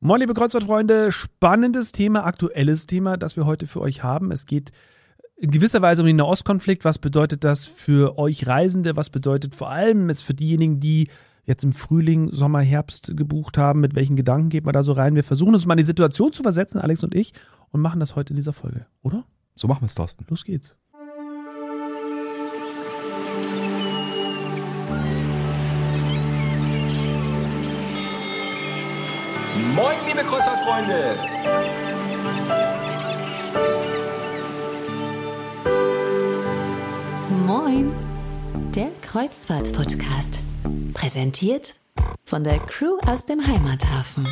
Moin, liebe Kreuzfahrtfreunde, spannendes Thema, aktuelles Thema, das wir heute für euch haben. Es geht in gewisser Weise um den Nahostkonflikt. Was bedeutet das für euch Reisende? Was bedeutet vor allem jetzt für diejenigen, die jetzt im Frühling, Sommer, Herbst gebucht haben? Mit welchen Gedanken geht man da so rein? Wir versuchen uns mal in die Situation zu versetzen, Alex und ich, und machen das heute in dieser Folge, oder? So machen wir es, Thorsten. Los geht's. Moin, liebe Kreuzfahrtfreunde! Moin, der Kreuzfahrt-Podcast. Präsentiert von der Crew aus dem Heimathafen.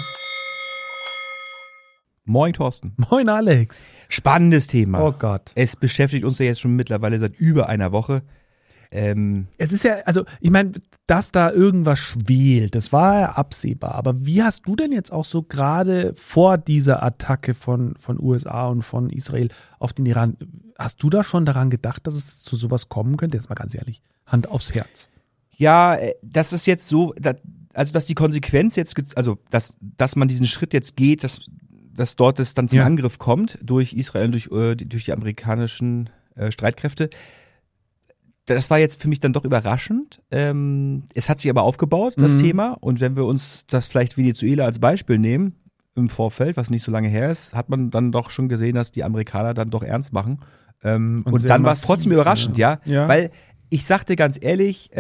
Moin, Thorsten. Moin, Alex. Spannendes Thema. Oh Gott. Es beschäftigt uns ja jetzt schon mittlerweile seit über einer Woche. Es ist ja, also ich meine, dass da irgendwas schwelt, das war ja absehbar. Aber wie hast du denn jetzt auch so gerade vor dieser Attacke von USA und von Israel auf den Iran, hast du da schon daran gedacht, dass es zu sowas kommen könnte? Jetzt mal ganz ehrlich, Hand aufs Herz. Ja, das ist jetzt so, dass die Konsequenz jetzt, also dass man diesen Schritt jetzt geht, dass dort es dann zum Angriff kommt durch Israel und durch die amerikanischen Streitkräfte. Das war jetzt für mich dann doch überraschend. Es hat sich aber aufgebaut, das Thema. Und wenn wir uns das vielleicht Venezuela als Beispiel nehmen, im Vorfeld, was nicht so lange her ist, hat man dann doch schon gesehen, dass die Amerikaner dann doch ernst machen. Und dann war es trotzdem überraschend, ja. Weil ich sagte ganz ehrlich,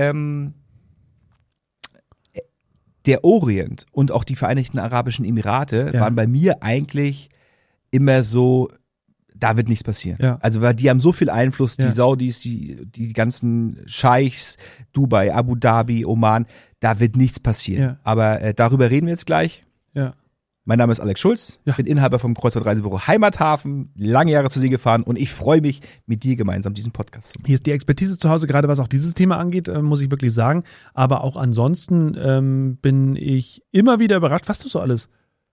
der Orient und auch die Vereinigten Arabischen Emirate waren bei mir eigentlich immer so, da wird nichts passieren. Ja. Also weil die haben so viel Einfluss, die Saudis, die ganzen Scheichs, Dubai, Abu Dhabi, Oman, da wird nichts passieren. Ja. Aber darüber reden wir jetzt gleich. Ja. Mein Name ist Alex Schulz, bin Inhaber vom Kreuzfahrtreisebüro Heimathafen, lange Jahre zur See gefahren und ich freue mich, mit dir gemeinsam diesen Podcast zu machen. Hier ist die Expertise zu Hause, gerade was auch dieses Thema angeht, muss ich wirklich sagen. Aber auch ansonsten bin ich immer wieder überrascht, was du so alles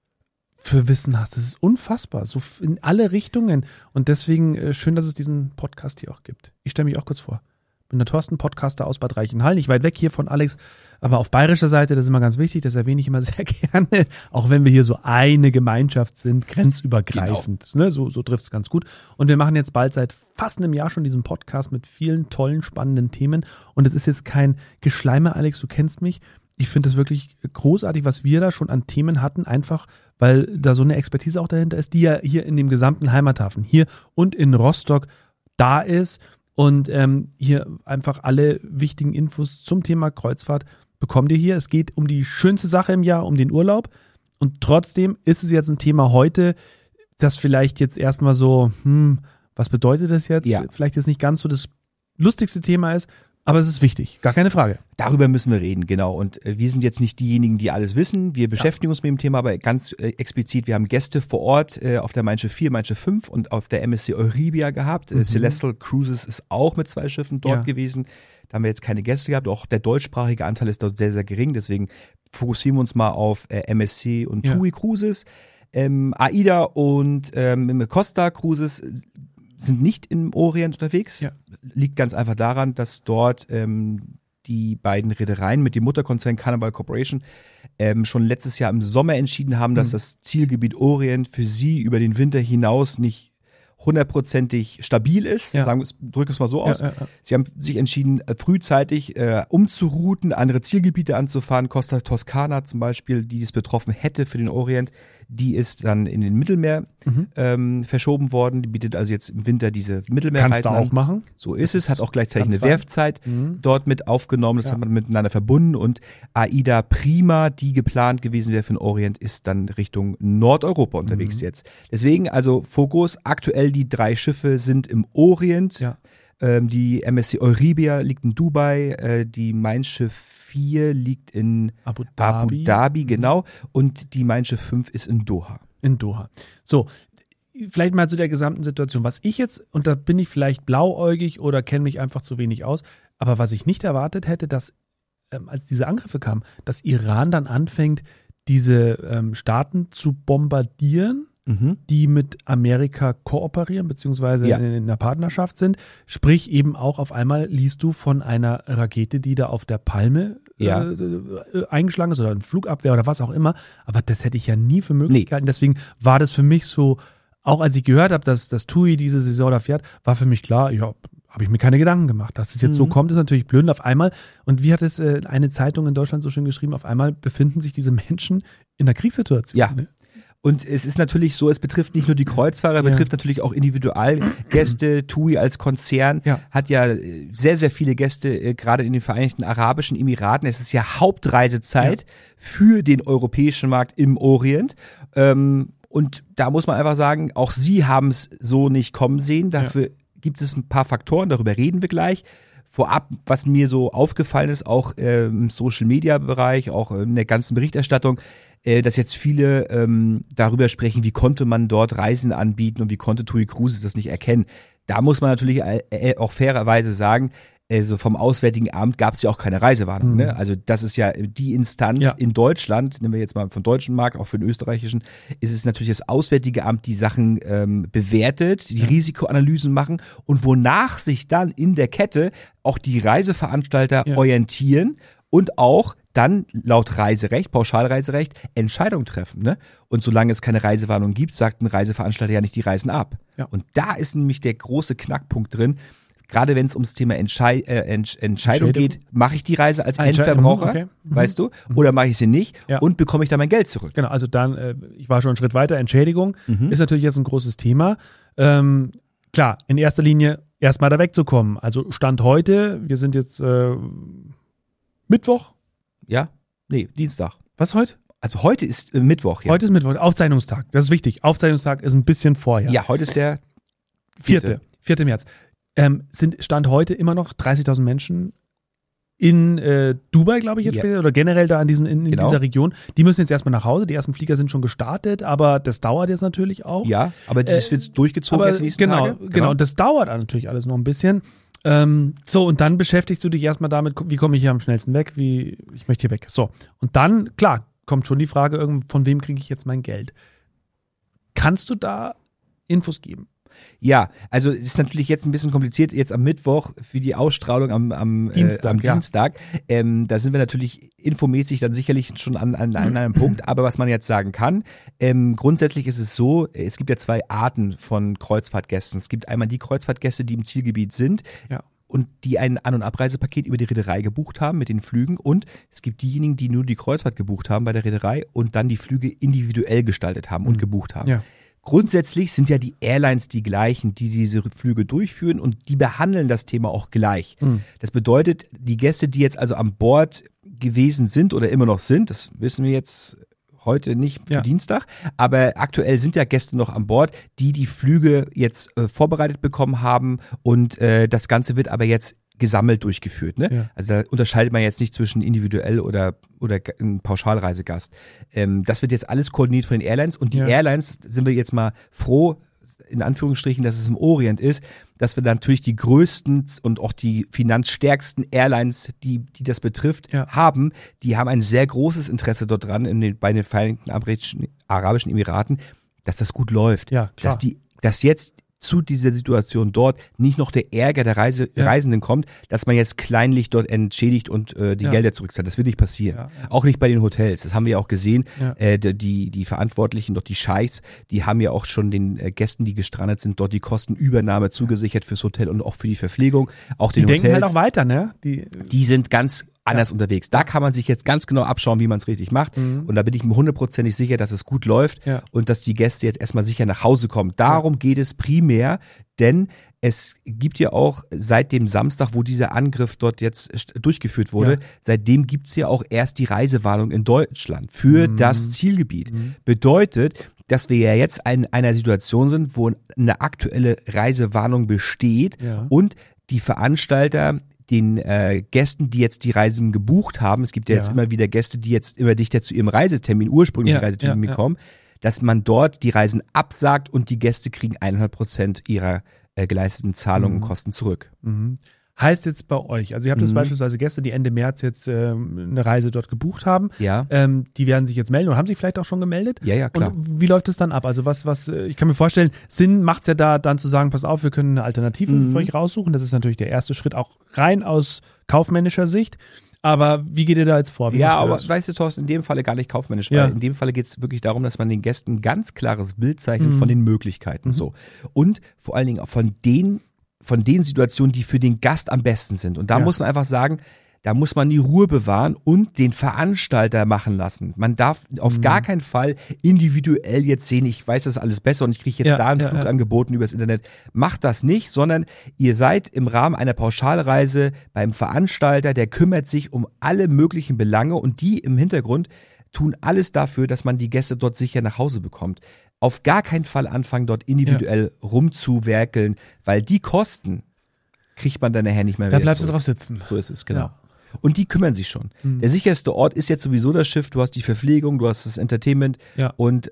für Wissen hast. Das ist unfassbar, so in alle Richtungen. Und deswegen schön, dass es diesen Podcast hier auch gibt. Ich stelle mich auch kurz vor. Ich bin der Thorsten, Podcaster aus Bad Reichenhall, nicht weit weg hier von Alex, aber auf bayerischer Seite, das ist immer ganz wichtig, das erwähne ich immer sehr gerne, auch wenn wir hier so eine Gemeinschaft sind, grenzübergreifend. Genau. Ne? So trifft es ganz gut. Und wir machen jetzt bald seit fast einem Jahr schon diesen Podcast mit vielen tollen, spannenden Themen. Und es ist jetzt kein Geschleime, Alex, du kennst mich. Ich finde es wirklich großartig, was wir da schon an Themen hatten, einfach weil da so eine Expertise auch dahinter ist, die ja hier in dem gesamten Heimathafen, hier und in Rostock da ist und hier einfach alle wichtigen Infos zum Thema Kreuzfahrt bekommt ihr hier. Es geht um die schönste Sache im Jahr, um den Urlaub und trotzdem ist es jetzt ein Thema heute, das vielleicht jetzt erstmal so, was bedeutet das jetzt? Ja. Vielleicht jetzt nicht ganz so das lustigste Thema ist, aber es ist wichtig, gar keine Frage. Darüber müssen wir reden, genau. Und wir sind jetzt nicht diejenigen, die alles wissen. Wir beschäftigen uns mit dem Thema, aber ganz explizit, wir haben Gäste vor Ort auf der Mein Schiff 4, Mein Schiff 5 und auf der MSC Euribia gehabt. Celestial Cruises ist auch mit 2 Schiffen dort gewesen. Da haben wir jetzt keine Gäste gehabt. Auch der deutschsprachige Anteil ist dort sehr, sehr gering. Deswegen fokussieren wir uns mal auf MSC und TUI Cruises. AIDA und Costa Cruises sind nicht im Orient unterwegs. Ja. Liegt ganz einfach daran, dass dort die beiden Reedereien mit dem Mutterkonzern Carnival Corporation schon letztes Jahr im Sommer entschieden haben, dass das Zielgebiet Orient für sie über den Winter hinaus nicht 100%ig stabil ist, drücken wir es mal so aus. Sie haben sich entschieden, frühzeitig umzurouten, andere Zielgebiete anzufahren. Costa Toscana zum Beispiel, die es betroffen hätte für den Orient, die ist dann in den Mittelmeer verschoben worden. Die bietet also jetzt im Winter diese Mittelmeerreisen an. Kannst du auch machen. So ist es, hat auch gleichzeitig eine Werfzeit dort mit aufgenommen. Das hat man miteinander verbunden. Und AIDA Prima, die geplant gewesen wäre für den Orient, ist dann Richtung Nordeuropa unterwegs jetzt. Deswegen also Fokus, aktuell die 3 Schiffe sind im Orient. Ja. Die MSC Euribia liegt in Dubai, die Mein Schiff 4 liegt in Abu Dhabi, genau. Und die Mein Schiff 5 ist in Doha. In Doha. So, vielleicht mal zu der gesamten Situation. Was ich jetzt, und da bin ich vielleicht blauäugig oder kenne mich einfach zu wenig aus, aber was ich nicht erwartet hätte, dass, als diese Angriffe kamen, dass Iran dann anfängt, diese Staaten zu bombardieren, die mit Amerika kooperieren, beziehungsweise in einer Partnerschaft sind. Sprich, eben auch auf einmal liest du von einer Rakete, die da auf der Palme eingeschlagen ist oder ein Flugabwehr oder was auch immer. Aber das hätte ich ja nie für möglich gehalten. Deswegen war das für mich so, auch als ich gehört habe, dass TUI diese Saison da fährt, war für mich klar, ja, habe ich mir keine Gedanken gemacht. Dass es jetzt so kommt, ist natürlich blöd. Und auf einmal, und wie hat es eine Zeitung in Deutschland so schön geschrieben, auf einmal befinden sich diese Menschen in einer Kriegssituation. Ja. Ne? Und es ist natürlich so, es betrifft nicht nur die Kreuzfahrer, betrifft natürlich auch Individualgäste. TUI als Konzern hat ja sehr, sehr viele Gäste, gerade in den Vereinigten Arabischen Emiraten. Es ist ja Hauptreisezeit für den europäischen Markt im Orient. Und da muss man einfach sagen, auch sie haben es so nicht kommen sehen. Dafür gibt es ein paar Faktoren, darüber reden wir gleich. Vorab, was mir so aufgefallen ist, auch im Social-Media-Bereich, auch in der ganzen Berichterstattung, dass jetzt viele darüber sprechen, wie konnte man dort Reisen anbieten und wie konnte TUI Cruises das nicht erkennen. Da muss man natürlich auch fairerweise sagen, also vom Auswärtigen Amt gab es ja auch keine Reisewarnung. Ne? Also das ist ja die Instanz in Deutschland, nehmen wir jetzt mal vom deutschen Markt, auch für den österreichischen, ist es natürlich das Auswärtige Amt, die Sachen bewertet, die Risikoanalysen machen und wonach sich dann in der Kette auch die Reiseveranstalter orientieren und auch dann laut Reiserecht, Pauschalreiserecht, Entscheidungen treffen. Ne? Und solange es keine Reisewarnung gibt, sagt ein Reiseveranstalter ja nicht die Reisen ab. Ja. Und da ist nämlich der große Knackpunkt drin. Gerade wenn es ums Thema Entscheidung geht, mache ich die Reise als Endverbraucher, weißt du, oder mache ich sie nicht und bekomme ich dann mein Geld zurück. Genau, also dann, ich war schon einen Schritt weiter, Entschädigung ist natürlich jetzt ein großes Thema. Klar, in erster Linie erstmal da wegzukommen. Also Stand heute, wir sind jetzt Mittwoch. Ja, nee, Dienstag. Was heute? Also heute ist Mittwoch. Ja. Heute ist Mittwoch, Aufzeichnungstag, das ist wichtig. Aufzeichnungstag ist ein bisschen vorher. Ja, heute ist der 4. März. Sind Stand heute immer noch 30.000 Menschen in Dubai, glaube ich jetzt, oder generell da in dieser Region. Die müssen jetzt erstmal nach Hause. Die ersten Flieger sind schon gestartet, aber das dauert jetzt natürlich auch. Ja, aber das wird durchgezogen jetzt nächsten Tage. Genau, und das dauert natürlich alles noch ein bisschen. So, und dann beschäftigst du dich erstmal damit, wie komme ich hier am schnellsten weg, ich möchte hier weg. So, und dann, klar, kommt schon die Frage, von wem kriege ich jetzt mein Geld? Kannst du da Infos geben? Ja, also es ist natürlich jetzt ein bisschen kompliziert, jetzt am Mittwoch für die Ausstrahlung am Dienstag. Da sind wir natürlich infomäßig dann sicherlich schon an einem Punkt, aber was man jetzt sagen kann, grundsätzlich ist es so, es gibt ja zwei Arten von Kreuzfahrtgästen. Es gibt einmal die Kreuzfahrtgäste, die im Zielgebiet sind und die ein An- und Abreisepaket über die Reederei gebucht haben mit den Flügen, und es gibt diejenigen, die nur die Kreuzfahrt gebucht haben bei der Reederei und dann die Flüge individuell gestaltet haben und gebucht haben. Ja. Grundsätzlich sind ja die Airlines die gleichen, die diese Flüge durchführen, und die behandeln das Thema auch gleich. Das bedeutet, die Gäste, die jetzt also an Bord gewesen sind oder immer noch sind, das wissen wir jetzt heute nicht für Dienstag, aber aktuell sind ja Gäste noch an Bord, die Flüge jetzt vorbereitet bekommen haben, und das Ganze wird aber jetzt gesammelt durchgeführt. Ne? Ja. Also da unterscheidet man jetzt nicht zwischen individuell oder ein Pauschalreisegast. Das wird jetzt alles koordiniert von den Airlines, und die Airlines, sind wir jetzt mal froh, in Anführungsstrichen, dass es im Orient ist, dass wir natürlich die größten und auch die finanzstärksten Airlines, die das betrifft, haben. Die haben ein sehr großes Interesse dort dran bei den Vereinigten Arabischen Emiraten, dass das gut läuft. Ja, klar. Dass jetzt zu dieser Situation dort nicht noch der Ärger der Reisenden kommt, dass man jetzt kleinlich dort entschädigt und die Gelder zurückzahlt. Das wird nicht passieren. Ja. Auch nicht bei den Hotels. Das haben wir ja auch gesehen. Ja. Die Verantwortlichen, dort die Scheichs, die haben ja auch schon den Gästen, die gestrandet sind, dort die Kostenübernahme zugesichert fürs Hotel und auch für die Verpflegung. Auch den Hotels. Die denken halt auch weiter, ne? Die sind ganz anders unterwegs. Da kann man sich jetzt ganz genau abschauen, wie man es richtig macht. Und da bin ich mir 100% sicher, dass es gut läuft und dass die Gäste jetzt erstmal sicher nach Hause kommen. Darum geht es primär, denn es gibt ja auch seit dem Samstag, wo dieser Angriff dort jetzt durchgeführt wurde, seitdem gibt es ja auch erst die Reisewarnung in Deutschland für das Zielgebiet. Bedeutet, dass wir ja jetzt in einer Situation sind, wo eine aktuelle Reisewarnung besteht und die Veranstalter den Gästen, die jetzt die Reisen gebucht haben, es gibt ja jetzt immer wieder Gäste, die jetzt immer dichter zu ihrem Reisetermin, ursprünglichen Reisetermin kommen, dass man dort die Reisen absagt und die Gäste kriegen 100% ihrer geleisteten Zahlungen und Kosten zurück. Heißt jetzt bei euch, also ihr habt jetzt beispielsweise Gäste, die Ende März jetzt eine Reise dort gebucht haben, Ja. Die werden sich jetzt melden oder haben sich vielleicht auch schon gemeldet? Ja, klar. Und wie läuft es dann ab? Also ich kann mir vorstellen, Sinn macht es ja da dann zu sagen, pass auf, wir können eine Alternative für euch raussuchen. Das ist natürlich der erste Schritt, auch rein aus kaufmännischer Sicht. Aber wie geht ihr da jetzt vor? Wie Ja, macht ihr aber das? weißt du, Thorsten, in dem Falle gar nicht kaufmännisch, Ja. weil in dem Falle geht es wirklich darum, dass man den Gästen ein ganz klares Bild zeichnet von den Möglichkeiten. So. Und vor allen Dingen auch von den Situationen, die für den Gast am besten sind. Und da muss man einfach sagen, da muss man die Ruhe bewahren und den Veranstalter machen lassen. Man darf auf gar keinen Fall individuell jetzt sehen, ich weiß das alles besser und ich kriege jetzt da einen Flug angeboten übers Internet. Macht das nicht, sondern ihr seid im Rahmen einer Pauschalreise beim Veranstalter, der kümmert sich um alle möglichen Belange und die im Hintergrund tun alles dafür, dass man die Gäste dort sicher nach Hause bekommt. Auf gar keinen Fall anfangen, dort individuell rumzuwerkeln, weil die Kosten kriegt man dann nachher nicht mehr Da wieder bleibst du zurück. drauf sitzen. So ist es, genau. Ja. Und die kümmern sich schon. Der sicherste Ort ist jetzt sowieso das Schiff. Du hast die Verpflegung, du hast das Entertainment Ja. und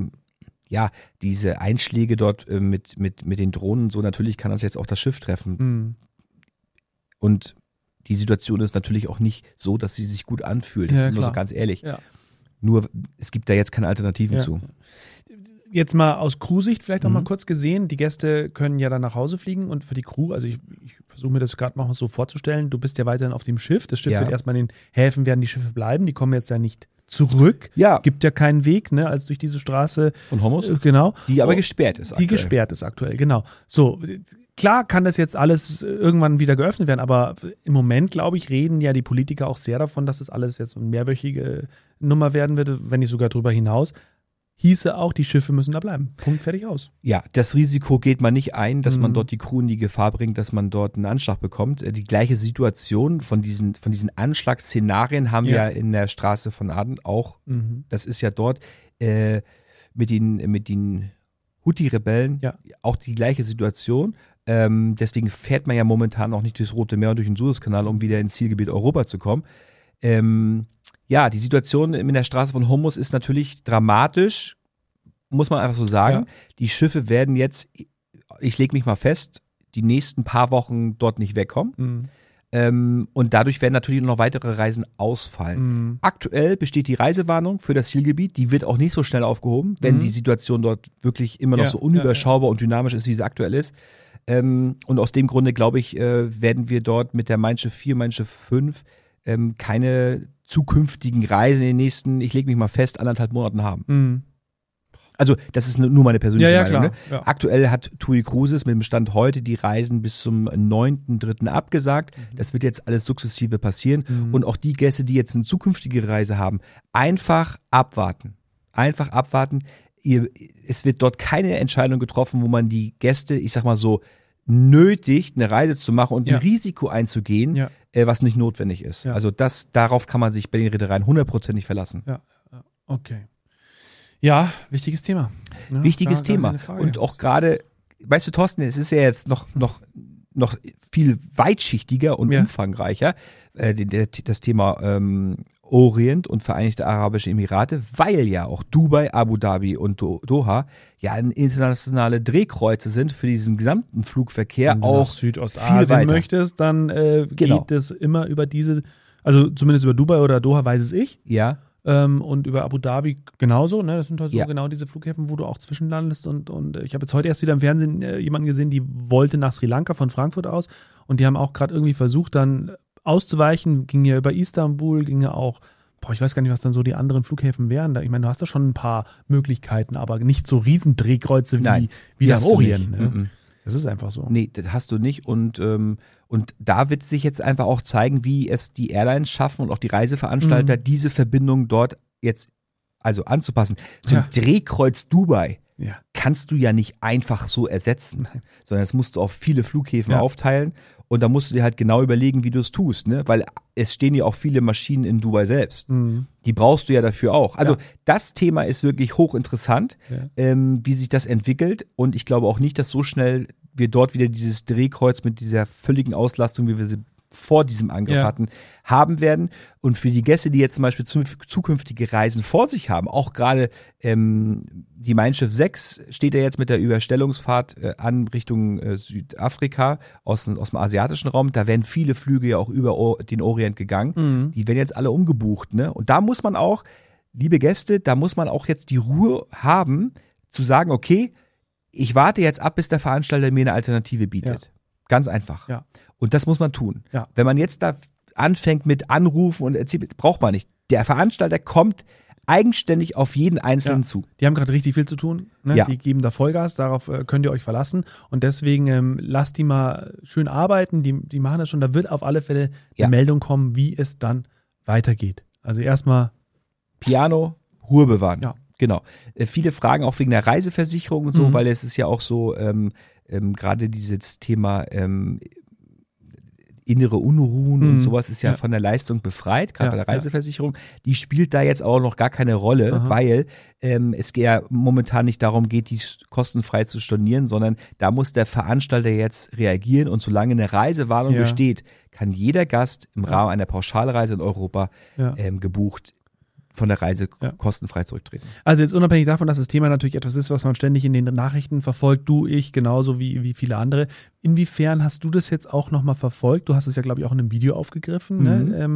diese Einschläge dort mit den Drohnen und so, natürlich kann das jetzt auch das Schiff treffen. Und die Situation ist natürlich auch nicht so, dass sie sich gut anfühlt. Das Ja, ist nur so klar. ganz ehrlich. Ja. Nur, es gibt da jetzt keine Alternativen Ja. zu. Jetzt mal aus Crew-Sicht vielleicht auch mal kurz gesehen, die Gäste können ja dann nach Hause fliegen und für die Crew, also ich versuche mir das gerade mal so vorzustellen, du bist ja weiterhin auf dem Schiff, das Schiff Ja. wird erstmal in den Häfen, werden die Schiffe bleiben, die kommen jetzt ja nicht zurück, Ja. gibt ja keinen Weg, ne, als durch diese Straße. Von Hormuz? Genau. Die aber Oh, gesperrt ist Die aktuell. gesperrt ist aktuell, genau. So, klar kann das jetzt alles irgendwann wieder geöffnet werden, aber im Moment, glaube ich, reden ja die Politiker auch sehr davon, dass das alles jetzt eine mehrwöchige Nummer werden wird, wenn nicht sogar drüber hinaus. Hieße auch, die Schiffe müssen da bleiben. Punkt, fertig, aus. Ja, das Risiko geht man nicht ein, dass man dort die Crew in die Gefahr bringt, dass man dort einen Anschlag bekommt. Die gleiche Situation von diesen Anschlagsszenarien haben wir ja in der Straße von Aden auch. Das ist ja dort mit den Houthi-Rebellen auch die gleiche Situation. Deswegen fährt man ja momentan auch nicht durchs Rote Meer und durch den Suezkanal, um wieder ins Zielgebiet Europa zu kommen. Die Situation in der Straße von Hormuz ist natürlich dramatisch, muss man einfach so sagen. Ja. Die Schiffe werden jetzt, ich lege mich mal fest, die nächsten paar Wochen dort nicht wegkommen. Und dadurch werden natürlich noch weitere Reisen ausfallen. Aktuell besteht die Reisewarnung für das Zielgebiet, die wird auch nicht so schnell aufgehoben, wenn die Situation dort wirklich immer noch so unüberschaubar und dynamisch ist, wie sie aktuell ist. Und aus dem Grunde, glaube ich, werden wir dort mit der Mein Schiff 4, Mein Schiff 5 keine zukünftigen Reisen in den nächsten, ich lege mich mal fest, 1,5 Monaten haben. Also das ist nur meine persönliche Meinung. klar. Ne? Ja. Aktuell hat TUI Cruises mit dem Stand heute die Reisen bis zum 9.3. abgesagt. Das wird jetzt alles sukzessive passieren. Und auch die Gäste, die jetzt eine zukünftige Reise haben, einfach abwarten. Einfach abwarten. Es wird dort keine Entscheidung getroffen, wo man die Gäste, ich sag mal so, nötigt, eine Reise zu machen und ein Risiko einzugehen, was nicht notwendig ist. Ja. Also darauf kann man sich bei den Reedereien 100% verlassen. Ja, okay. Ja, wichtiges Thema. Ne? Wichtiges Gar Thema. keine Frage. Und auch gerade, weißt du, Thorsten, es ist ja jetzt noch viel weitschichtiger und umfangreicher, das Thema Orient und Vereinigte Arabische Emirate, weil ja auch Dubai, Abu Dhabi und Doha ja internationale Drehkreuze sind für diesen gesamten Flugverkehr. Wenn du auch nach Südostasien möchtest, dann geht es immer über diese, also zumindest über Dubai oder Doha weiß es ich. Ja. Und über Abu Dhabi genauso, ne? Das sind halt so Ja. genau diese Flughäfen, wo du auch zwischenlandest und ich habe jetzt heute erst wieder im Fernsehen jemanden gesehen, die wollte nach Sri Lanka von Frankfurt aus und die haben auch gerade irgendwie versucht, dann auszuweichen, ging ja über Istanbul, ging ja auch, ich weiß gar nicht, was dann so die anderen Flughäfen wären. Ich meine, du hast da schon ein paar Möglichkeiten, aber nicht so Riesendrehkreuze wie der Orient. Ne? Das ist einfach so. Nee, das hast du nicht und da wird sich jetzt einfach auch zeigen, wie es die Airlines schaffen und auch die Reiseveranstalter, diese Verbindung dort jetzt also anzupassen. So ein Drehkreuz Dubai kannst du ja nicht einfach so ersetzen, sondern das musst du auf viele Flughäfen aufteilen und da musst du dir halt genau überlegen, wie du es tust, ne? Weil es stehen ja auch viele Maschinen in Dubai selbst. Die brauchst du ja dafür auch. Also das Thema ist wirklich hochinteressant, wie sich das entwickelt und ich glaube auch nicht, dass so schnell wir dort wieder dieses Drehkreuz mit dieser völligen Auslastung, wie wir sie vor diesem Angriff hatten, haben werden. Und für die Gäste, die jetzt zum Beispiel zukünftige Reisen vor sich haben, auch gerade die Mein Schiff 6 steht ja jetzt mit der Überstellungsfahrt an Richtung Südafrika aus dem asiatischen Raum. Da werden viele Flüge ja auch über den Orient gegangen. Die werden jetzt alle umgebucht. Ne? Und da muss man auch, liebe Gäste, da muss man auch jetzt die Ruhe haben, zu sagen, okay, ich warte jetzt ab, bis der Veranstalter mir eine Alternative bietet. Ja. Ganz einfach. Ja. Und das muss man tun. Ja. Wenn man jetzt da anfängt mit Anrufen und erzählt, braucht man nicht. Der Veranstalter kommt eigenständig auf jeden Einzelnen zu. Die haben gerade richtig viel zu tun. Ne? Ja. Die geben da Vollgas, darauf könnt ihr euch verlassen. Und deswegen lasst die mal schön arbeiten. Die machen das schon. Da wird auf alle Fälle eine Meldung kommen, wie es dann weitergeht. Also erstmal Piano, Ruhe bewahren. Ja. Genau. Viele fragen auch wegen der Reiseversicherung und so, weil es ist ja auch so, gerade dieses Thema innere Unruhen und sowas ist ja von der Leistung befreit, gerade bei der Reiseversicherung. Die spielt da jetzt auch noch gar keine Rolle, weil es ja momentan nicht darum geht, die kostenfrei zu stornieren, sondern da muss der Veranstalter jetzt reagieren und solange eine Reisewarnung besteht, kann jeder Gast im Rahmen einer Pauschalreise in Europa gebucht von der Reise kostenfrei zurücktreten. Also jetzt unabhängig davon, dass das Thema natürlich etwas ist, was man ständig in den Nachrichten verfolgt, du, ich, genauso wie viele andere. Inwiefern hast du das jetzt auch nochmal verfolgt? Du hast es ja, glaube ich, auch in einem Video aufgegriffen. Ne?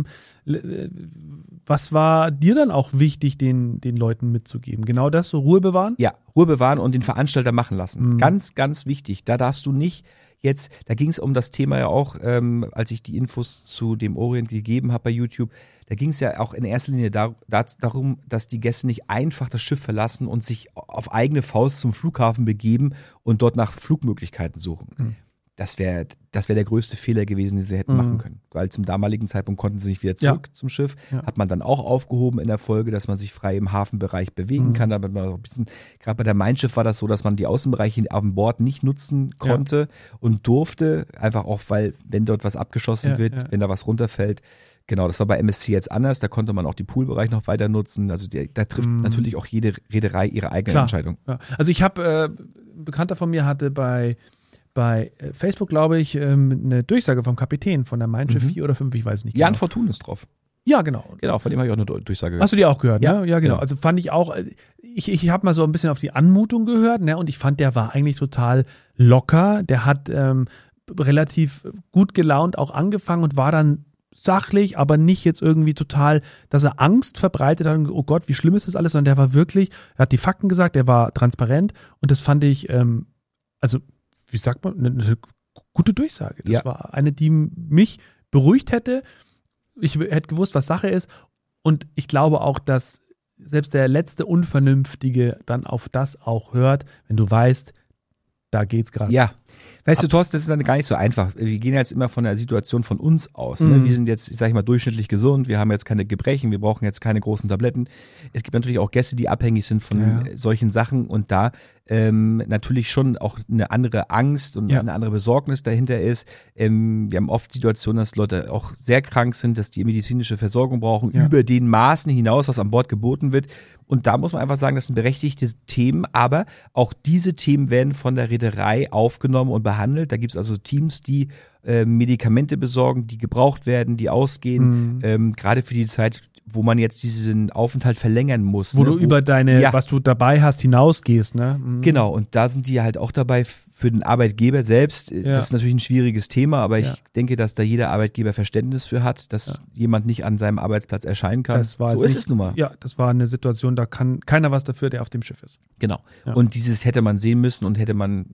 Was war dir dann auch wichtig, den Leuten mitzugeben? Genau das, so Ruhe bewahren? Ja, Ruhe bewahren und den Veranstalter machen lassen. Ganz, ganz wichtig. Da darfst du nicht jetzt, da ging es um das Thema ja auch, als ich die Infos zu dem Orient gegeben habe bei YouTube, da ging es ja auch in erster Linie darum, dass die Gäste nicht einfach das Schiff verlassen und sich auf eigene Faust zum Flughafen begeben und dort nach Flugmöglichkeiten suchen. Das wäre der größte Fehler gewesen, den sie hätten machen können. Weil zum damaligen Zeitpunkt konnten sie nicht wieder zurück zum Schiff. Ja. Hat man dann auch aufgehoben in der Folge, dass man sich frei im Hafenbereich bewegen kann. Damit man auch ein bisschen, gerade bei der Mein Schiff war das so, dass man die Außenbereiche auf dem Bord nicht nutzen konnte und durfte. Einfach auch, weil, wenn dort was abgeschossen wird, wenn da was runterfällt. Genau, das war bei MSC jetzt anders. Da konnte man auch den Poolbereich noch weiter nutzen. Also da trifft natürlich auch jede Reederei ihre eigene Entscheidung. Ja. Also ich habe, ein Bekannter von mir hatte bei Facebook, glaube ich, eine Durchsage vom Kapitän von der Mein Schiff 4 oder 5, ich weiß nicht. Jan Fortun ist drauf. Ja, genau. Genau, von dem habe ich auch eine Durchsage gehört. Hast du die auch gehört, ne? Ja, genau. Also fand ich auch, ich habe mal so ein bisschen auf die Anmutung gehört, ne? Und ich fand, der war eigentlich total locker. Der hat relativ gut gelaunt auch angefangen und war dann sachlich, aber nicht jetzt irgendwie total, dass er Angst verbreitet hat und oh Gott, wie schlimm ist das alles, sondern der war wirklich, er hat die Fakten gesagt, der war transparent und das fand ich, also wie sagt man, eine gute Durchsage. Das war eine, die mich beruhigt hätte. Ich hätte gewusst, was Sache ist und ich glaube auch, dass selbst der letzte Unvernünftige dann auf das auch hört, wenn du weißt, da geht's gerade. Ja. Weißt du, Thorsten, das ist dann gar nicht so einfach. Wir gehen jetzt immer von der Situation von uns aus. Ne? Wir sind jetzt, sag ich mal, durchschnittlich gesund. Wir haben jetzt keine Gebrechen. Wir brauchen jetzt keine großen Tabletten. Es gibt natürlich auch Gäste, die abhängig sind von solchen Sachen und da natürlich schon auch eine andere Angst und eine andere Besorgnis dahinter ist. Wir haben oft Situationen, dass Leute auch sehr krank sind, dass die medizinische Versorgung brauchen, über den Maßen hinaus, was an Bord geboten wird. Und da muss man einfach sagen, das sind berechtigte Themen, aber auch diese Themen werden von der Reederei aufgenommen und behandelt. Da gibt es also Teams, die Medikamente besorgen, die gebraucht werden, die ausgehen, gerade für die Zeit, wo man jetzt diesen Aufenthalt verlängern muss. Wo du über deine, was du dabei hast, hinausgehst, ne? Genau, und da sind die halt auch dabei für den Arbeitgeber selbst. Das ist natürlich ein schwieriges Thema, aber ich denke, dass da jeder Arbeitgeber Verständnis für hat, dass jemand nicht an seinem Arbeitsplatz erscheinen kann. So ist es nun mal. Ja, das war eine Situation, da kann keiner was dafür, der auf dem Schiff ist. Genau. Ja. Und dieses hätte man sehen müssen und hätte man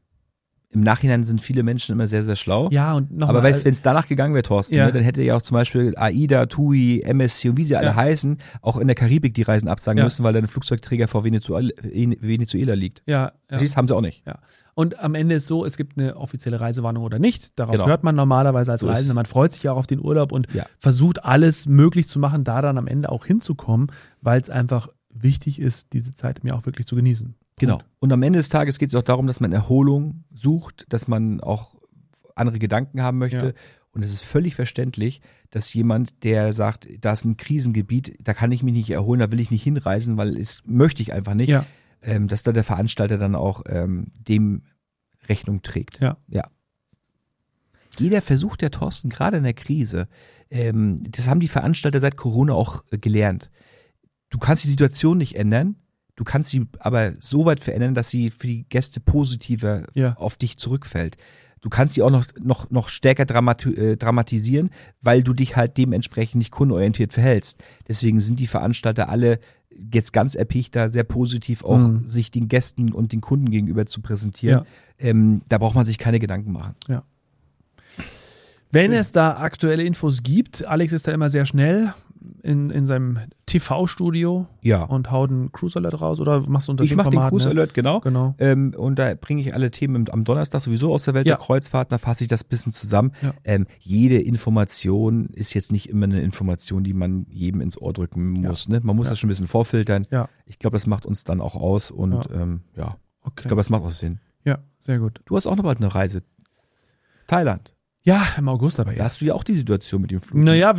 im Nachhinein sind viele Menschen immer sehr, sehr schlau. Ja, und noch aber weißt du, wenn es danach gegangen wäre, Thorsten, ne, dann hätte ja auch zum Beispiel AIDA, TUI, MSC und wie sie alle heißen, auch in der Karibik die Reisen absagen müssen, weil da ein Flugzeugträger vor Venezuela liegt. Ja. Das haben sie auch nicht. Ja. Und am Ende ist so, es gibt eine offizielle Reisewarnung oder nicht. Darauf hört man normalerweise als Reisender. Man freut sich ja auch auf den Urlaub und versucht alles möglich zu machen, da dann am Ende auch hinzukommen, weil es einfach wichtig ist, diese Zeit im Jahr auch wirklich zu genießen. Genau. Und am Ende des Tages geht es auch darum, dass man Erholung sucht, dass man auch andere Gedanken haben möchte. Ja. Und es ist völlig verständlich, dass jemand, der sagt, da ist ein Krisengebiet, da kann ich mich nicht erholen, da will ich nicht hinreisen, weil es möchte ich einfach nicht, dass da der Veranstalter dann auch dem Rechnung trägt. Ja. Jeder versucht, der Thorsten, gerade in der Krise, das haben die Veranstalter seit Corona auch gelernt. Du kannst die Situation nicht ändern, du kannst sie aber so weit verändern, dass sie für die Gäste positiver auf dich zurückfällt. Du kannst sie auch noch stärker dramatisieren, weil du dich halt dementsprechend nicht kundenorientiert verhältst. Deswegen sind die Veranstalter alle jetzt ganz erpicht, da sehr positiv auch sich den Gästen und den Kunden gegenüber zu präsentieren. Ja. Da braucht man sich keine Gedanken machen. Ja. Wenn es da aktuelle Infos gibt, Alex ist da immer sehr schnell in seinem TV-Studio und haut einen Cruise Alert raus oder machst du unter Ich mache den Cruise Alert, genau. Und da bringe ich alle Themen am Donnerstag sowieso aus der Welt der Kreuzfahrt, da fasse ich das ein bisschen zusammen. Ja. Jede Information ist jetzt nicht immer eine Information, die man jedem ins Ohr drücken muss. Ne? Man muss das schon ein bisschen vorfiltern. Ja. Ich glaube, das macht uns dann auch aus und ich glaube, das macht auch Sinn. Ja, sehr gut. Du hast auch noch bald eine Reise. Thailand. Ja, im August aber Da hast du ja auch die Situation mit dem Flug. Naja,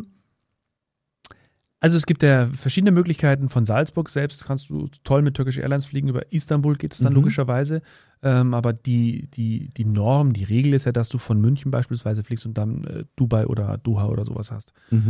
also es gibt ja verschiedene Möglichkeiten. Von Salzburg selbst kannst du toll mit Turkish Airlines fliegen, über Istanbul geht es dann logischerweise. Aber die Norm, die Regel ist ja, dass du von München beispielsweise fliegst und dann Dubai oder Doha oder sowas hast.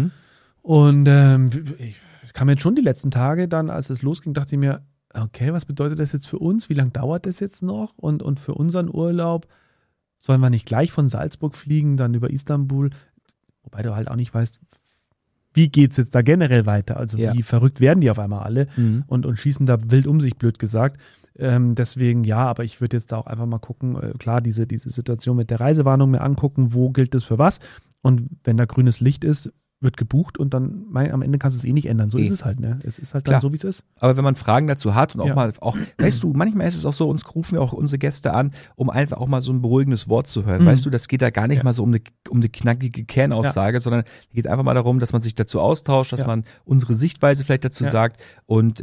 Und ich kam jetzt schon die letzten Tage dann, als es losging, dachte ich mir, okay, was bedeutet das jetzt für uns? Wie lange dauert das jetzt noch? Und für unseren Urlaub sollen wir nicht gleich von Salzburg fliegen, dann über Istanbul? Wobei du halt auch nicht weißt, wie geht's jetzt da generell weiter? Also wie verrückt werden die auf einmal alle und schießen da wild um sich, blöd gesagt. Deswegen aber ich würde jetzt da auch einfach mal gucken, klar, diese Situation mit der Reisewarnung mir angucken, wo gilt das für was? Und wenn da grünes Licht ist, wird gebucht und dann am Ende kannst du es nicht ändern. So ist es halt, ne? Es ist halt dann so, wie es ist. Aber wenn man Fragen dazu hat und weißt du, manchmal ist es auch so, uns rufen wir auch unsere Gäste an, um einfach auch mal so ein beruhigendes Wort zu hören. Weißt du, das geht da gar nicht mal so um eine knackige Kernaussage, sondern es geht einfach mal darum, dass man sich dazu austauscht, dass man unsere Sichtweise vielleicht dazu sagt und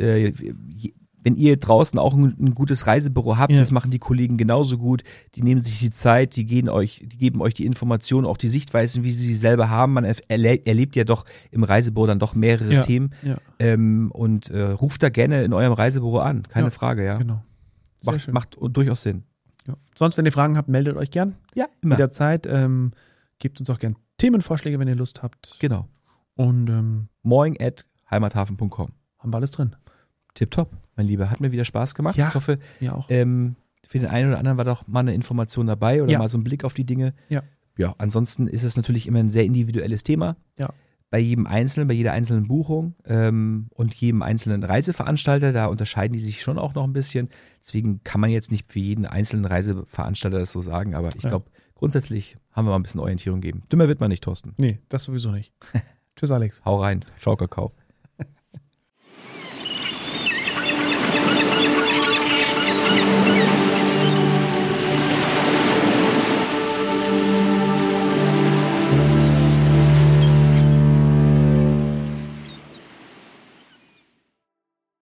wenn ihr draußen auch ein gutes Reisebüro habt, das machen die Kollegen genauso gut, die nehmen sich die Zeit, die geben euch die Informationen, auch die Sichtweisen, wie sie selber haben. Man erlebt ja doch im Reisebüro dann doch mehrere Themen und ruft da gerne in eurem Reisebüro an, keine Frage, ja. Genau. Macht durchaus Sinn. Ja. Sonst, wenn ihr Fragen habt, meldet euch gern. Ja, immer. Jederzeit. Gebt uns auch gern Themenvorschläge, wenn ihr Lust habt. Genau. Und moin@heimathafen.com. Haben wir alles drin. Tipptopp, mein Lieber. Hat mir wieder Spaß gemacht. Ja, ich hoffe, mir auch. für den einen oder anderen war doch mal eine Information dabei oder mal so ein Blick auf die Dinge. Ja. Ja, ansonsten ist es natürlich immer ein sehr individuelles Thema. Ja. Bei jedem Einzelnen, bei jeder einzelnen Buchung und jedem einzelnen Reiseveranstalter, da unterscheiden die sich schon auch noch ein bisschen. Deswegen kann man jetzt nicht für jeden einzelnen Reiseveranstalter das so sagen, aber ich glaube, grundsätzlich haben wir mal ein bisschen Orientierung gegeben. Dümmer wird man nicht, Thorsten. Nee, das sowieso nicht. Tschüss, Alex. Hau rein. Ciao, Kakao.